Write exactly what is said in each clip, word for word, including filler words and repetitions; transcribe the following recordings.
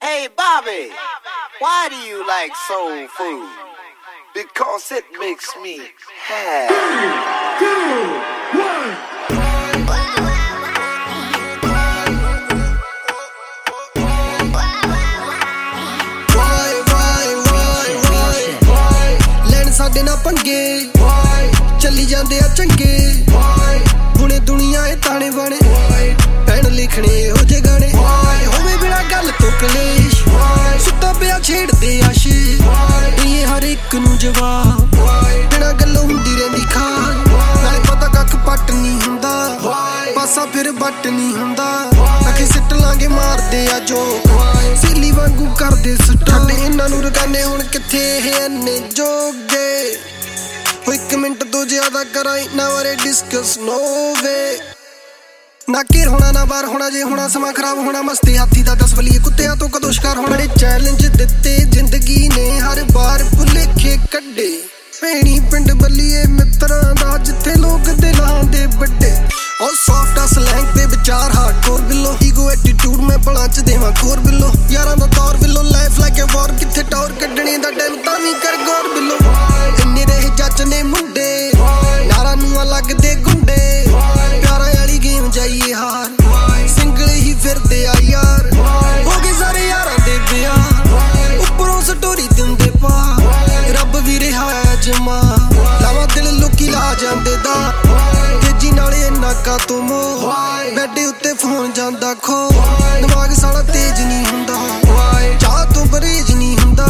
Hey, Bobby, why do you like soul food? Because it makes me happy. Three, two, one. ਸਾਡੇ ਨਾਲ ਪੰਗੇ ਚੱਲੀ ਜਾਂਦੇ ਆ ਚੰਗੇ ਹੁਣੇ ਦੁਨੀਆ ਇਹ ਤਾਣੇ ਬਾਣੇ ਪੈਣ ਲਿਖਣੇ ਇਹੋ ਜਿਹੇ ਗਾਣੇ ਹੋਵੇ ਬਿਨਾਂ ਗੱਲ ਤੋਂ ਕਲੇਸ਼ ਸੁੱਤਾ ਪਿਆ ਛੇੜਦੇ ਆਸ਼ੇ ਇਹ ਹਰ ਇੱਕ ਨੂੰ ਜਵਾਬ ਬਿਨਾਂ ਗੱਲੋਂ ਹੁੰਦੀ ਰਹਿੰਦੀ ਖਾਨ ਨਾਲੇ ਪਤਾ ਕੱਖ ਪੱਟ ਨਹੀਂ ਹੁੰਦਾ ਪਾਸਾ ਫਿਰ ਬੱਟ ਨਹੀਂ ਹੁੰਦਾ ਅੱਖੇ ਸਿੱਟ ਲਾਂਗੇ ਮਾਰਦੇ ਆ ਜੋ ਸੇਲੀ ਵਾਂਗੂ ਕਰਦੇ ਸੁੱਟਾ ਸਾਡੇ ਇਹਨਾਂ ਨੂੰ ਰਗਾਨੇ ਹੁਣ ਕਿੱਥੇ ਇਹ ਇੰਨੇ ਜੋਗੇ ਹੋ ਇੱਕ ਮਿੰਟ ਤੋਂ ਜ਼ਿਆਦਾ ਕਰਾਂ ਇਹਨਾਂ ਬਾਰੇ ਡਿਸਕਸ ਨੋ ਵੇ ਨਾ ਘੇਰ ਹੋਣਾ ਨਾ ਬਾਹਰ ਹੋਣਾ ਜੇ ਹੋਣਾ ਸਮਾਂ ਖਰਾਬ ਹੋਣਾ ਮਸਤੀ ਹਾਥੀ ਦਾ ਦਸ ਬਲੀਏ ਕੁੱਤਿਆਂ ਤੋਂ ਕਦੋਂ ਸ਼ਿਕਾਰ ਹੋਣਾ ਬੜੇ ਚੈਲੰਜ ਦਿੱਤੇ ਜ਼ਿੰਦਗੀ ਨੇ ਹਰ ਵਾਰ ਭੁਲੇਖੇ ਕੱਢੇ ਭੈਣੀ ਪਿੰਡ ਬੱਲੀਏ ਮਿੱਤਰਾਂ ਦਾ ਜਿੱਥੇ ਲੋਕ ਦਿਲਾਂ ਦੇ ਵੱਡੇ ਉਹ ਸੌਫਟ ਆ ਸਲੈਂਗ ਤੇ ਵਿਚਾਰ ਹਾਰਡਕੋਰ ਬਿੱਲੋ ਈਗੋ ਐਟੀਟਿਊਡ ਮੈਂ ਬਲਾਂ ਚ ਦੇਵਾਂ ਕੋਰ ਬਿੱਲੋ ਯਾਰਾਂ ਦਾ ਦੌਰ ਬਿੱਲੋ ਲਾਈਫ ਲਾਈਕ ਏ ਵਾਰ ਕਿੱਥੇ ਟੌਰ ਕੱਢਣੇ ਦਾ ਟਾਈਮ ਤਾਂ ਵੀ ਕਰ ਗੌਰ ਬਿੱਲੋ ਇੰਨੇ ਰਹੇ ਜੱਜ ਨੇ ਮੁੰਡੇ ਨਾਰਾਂ ਨੂੰ ਲੱਗਦੇ ਗੁੰਡੇ ਪਿਆਰਾਂ ਵਾਲੀ ਗੇਮ ਜਾਈਏ ਹਾਰ ਸਿੰਗਲ ਹੀ ਫਿਰਦੇ ਆ ਯਾਰ ਹੋ ਗਏ ਸਾਰੇ ਯਾਰਾਂ ਦੇ ਵਿਆਹ ਉੱਪਰੋਂ ਸਟੋਰੀ ਦਿੰਦੇ ਪਾ ਰੱਬ ਵੀ ਰਿਹਾ ਜਮਾ ਲਾਵਾ ਦਿਲ ਲੋਕੀ ਲਾ ਜਾਂਦੇ ਦਾ ਤੇਜੀ ਨਾਲੇ ਇੰਨਾ ਕਾ ਤੂੰ ਮੋ ਬੈਡੇ ਉੱਤੇ ਫੋਨ ਜਾਂਦਾ ਖੋ ਦਿਮਾਗ ਸਾਲਾ ਤੇਜ਼ ਨਹੀਂ ਹੁੰਦਾ ਚਾਹ ਤੋਂ ਬਰੇਜ ਨਹੀਂ ਹੁੰਦਾ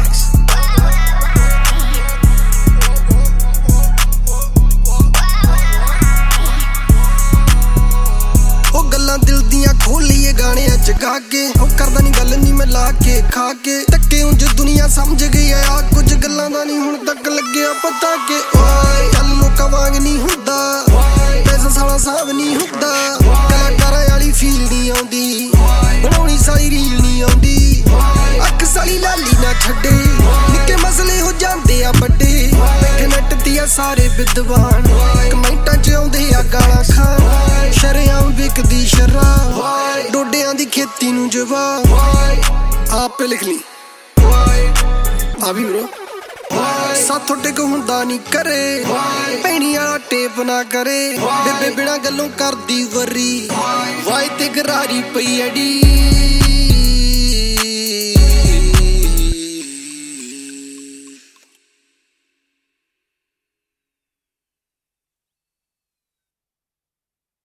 ਉਹ ਗੱਲਾਂ ਦਿਲ ਦੀਆਂ ਖੋਲੀਏ ਗਾਣਿਆਂ ਚ ਗਾ ਕੇ ਉਹ ਕਰਦਾ ਨਹੀਂ ਗੱਲ ਨਹੀਂ ਮੈਂ ਲਾ ਕੇ ਖਾ ਕੇ ਧੱਕੇ ਉਂਝ ਦੁਨੀਆ ਸਮਝ ਗਈ ਆ ਕੁਝ ਗੱਲਾਂ ਦਾ ਨਹੀਂ ਹੁਣ ਤੱਕ ਲੱਗਿਆ ਪਤਾ ਕਿ ਓਏ ਚੱਲ ਲੋਕਾਂ ਵਾਂਗ ਨਹੀਂ ਹੁੰਦਾ ਪੈਸਾ ਸਾਲਾ ਸਾਬ ਨਹੀਂ ਹੁੰਦਾ ਕਲਾਕਾਰਾਂ ਵਾਲੀ ਫੀਲ ਨਹੀਂ ਆਉਂਦੀ ਬਣਾਉਣੀ ਸਾਰੀ ਰੀਲ ਨਹੀਂ ਆਉਂਦੀ ਅੱਖ ਸਾਲੀ ਲਾਲੀ ਨਾ ਛੱਡੇ ਨਿੱਕੇ ਮਸਲੇ ਹੋ ਜਾਂਦੇ ਆ ਵੱਡੇ ਬੈਠੇ ਨੱਟ ਦੀਆਂ ਸਾਰੇ ਵਿਦਵਾਨ ਕਮੈਂਟਾਂ ਚ ਆਉਂਦੇ ਆ ਗਾਲਾਂ ਖਾਣ ਸ਼ਰਿਆਮ ਵਿਕਦੀ ਸ਼ਰਾਬ ਡੋਡਿਆਂ ਦੀ ਖੇਤੀ ਨੂੰ ਜਵਾਬ ਆਪੇ ਲਿਖ ਲਈ ਆ ਵੀ ਬ్రో ਸਾਥੋਂ ਟਿਕ ਹੁੰਦਾ ਨਹੀਂ ਕਰੇ ਭੈਣੀ ਵਾਲਾ ਟੇਪ ਨਾ ਕਰੇ ਬੇਬੇ ਬਿਨਾਂ ਗੱਲੋਂ ਕਰਦੀ ਵਰੀ ਵਾਈ ਤੇ ਗਰਾਰੀ ਪਈ ਐਡੀ